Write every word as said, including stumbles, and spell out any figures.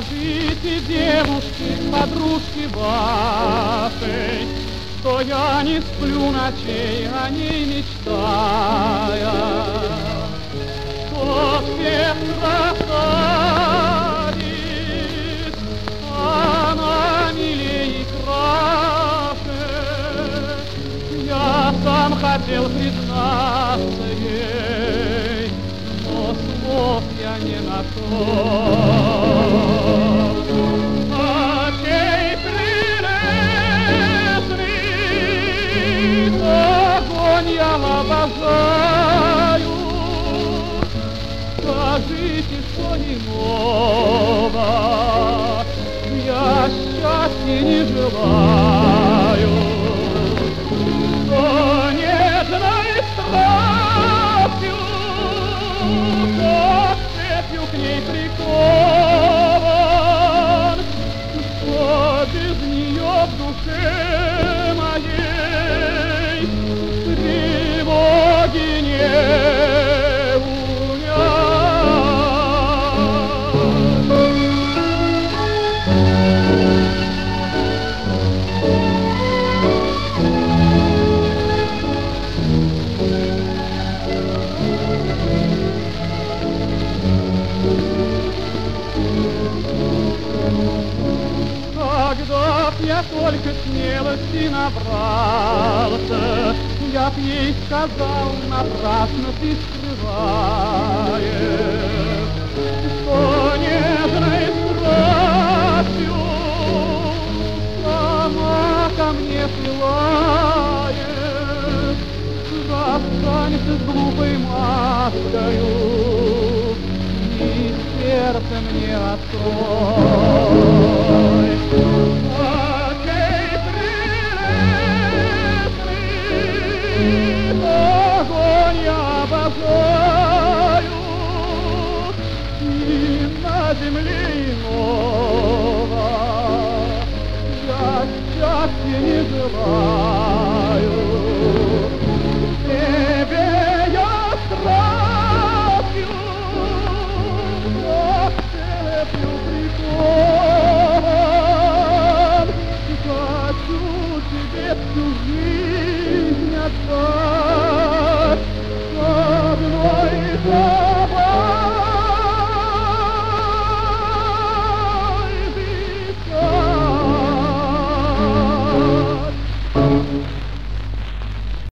Скажите, девушки, подружки вашей, что я не сплю ночей, о ней мечтая, что всех красавиц она милее и краше. Я сам хотел признаться ей, но слов я не нашел. Я обожаю, скажите, что иного я счастья не желаю, что нежной страстью, как цепью к ней прикован, что без нее в душе моей тревоги не Когда б я только смелости набрался, я б ей сказал, напрасно ты скрываешь, что нежной страстью сама ко мне силаешь. Застанься с глупой маскою и сердце мне открой.